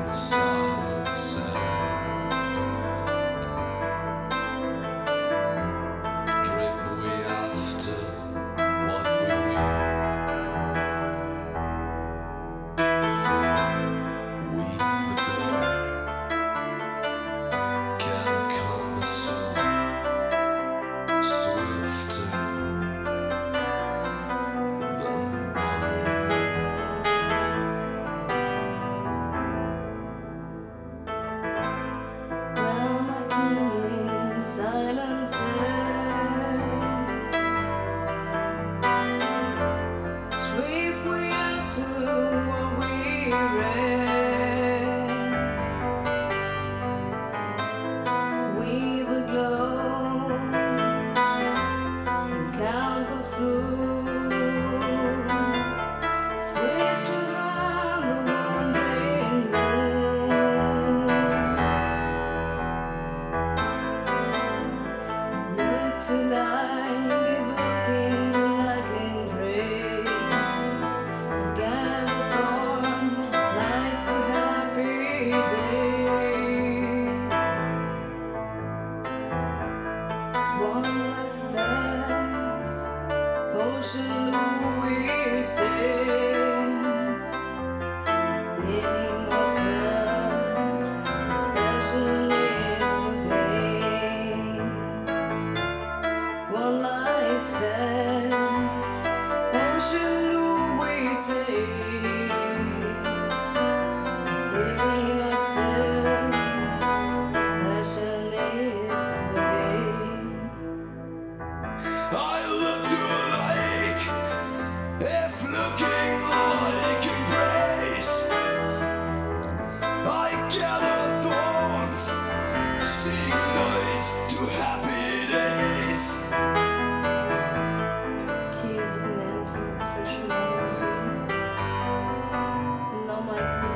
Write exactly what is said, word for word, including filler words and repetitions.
Silence. Drip we after what we will. We the globe can come soon, swifter than one Well, my king in silence sweep we after what we read. We the glow can count the soon, swifter than the wandering moon. Look tonight, give looking like in grace. Gather thorns, nights to happy days. One last fast, ocean we sail. Bidding myself, this passion is the game. One life's fast, ocean do we sail. Bidding myself, this passion is the game. I look to a lake, if looking like embrace. I gather thorns, sing nights to happy days. Tears of the mantle, fresh morning dew, and all my